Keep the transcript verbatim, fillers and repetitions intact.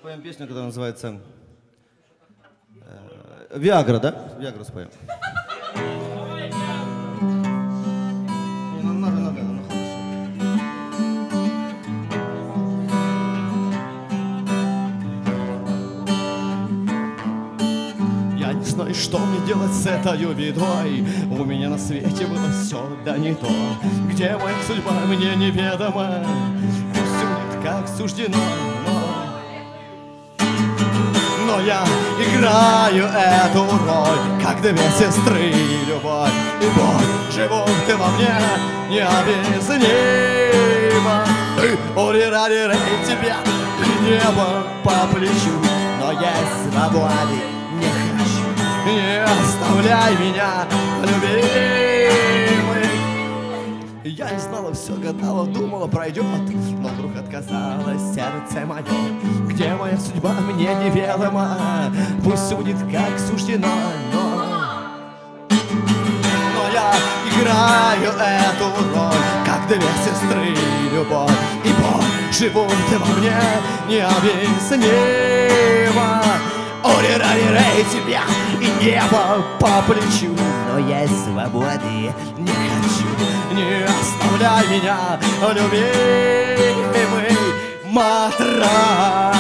споем песню, которая называется э, «Виагра», да? «Виагру» споем. Не, ну надо, надо, ну хорошо. Я не знаю, что мне делать с этой бедой. У меня на свете было все, да не то. Где моя судьба, мне неведома. Пусть будет как суждено, но... Но я играю эту роль, как две сестры, любовь и боль. Живут ты во мне необъяснимо. Ты, ури-рари-рей, тебя и небо по плечу. Но я свободы не хочу. Не оставляй меня, любимый. Я не знала, все гадала, думала, пройдет, но вдруг отказалось сердце мое. Где моя судьба, мне неведома. Пусть будет как суждено, но... Но я играю эту роль, как две сестры, любовь и боль. Живут во мне необъяснимо. Ори-рари-рей, тебя и небо по плечу. Но я свободы не хочу. Не оставляй меня, любимый матрас.